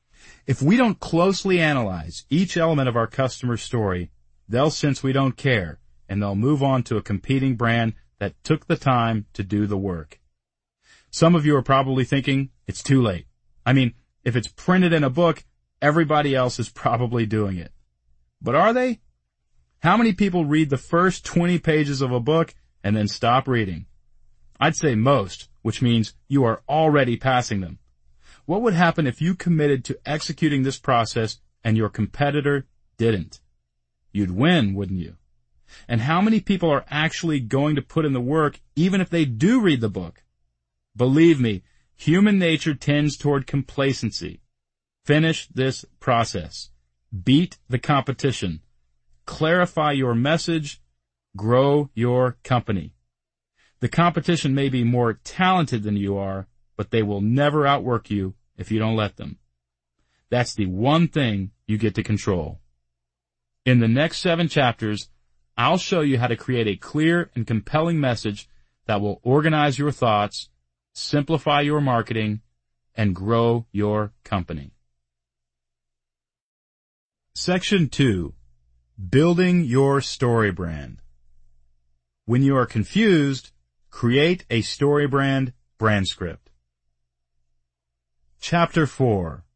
If we don't closely analyze each element of our customer's story, they'll sense we don't care, and they'll move on to a competing brand that took the time to do the work. Some of you are probably thinking, it's too late. I mean, if it's printed in a book, everybody else is probably doing it. But are they? How many people read the first 20 pages of a book and then stop reading? I'd say most, which means you are already passing them. What would happen if you committed to executing this process and your competitor didn't? You'd win, wouldn't you? And how many people are actually going to put in the work even if they do read the book? Believe me, human nature tends toward complacency. Finish this process. Beat the competition. Clarify your message. Grow your company. The competition may be more talented than you are, but they will never outwork you if you don't let them. That's the one thing you get to control. In the next 7 chapters, I'll show you how to create a clear and compelling message that will organize your thoughts, simplify your marketing, and grow your company. Section 2. Building your story brand. When you are confused, create a story brand script. Chapter 4.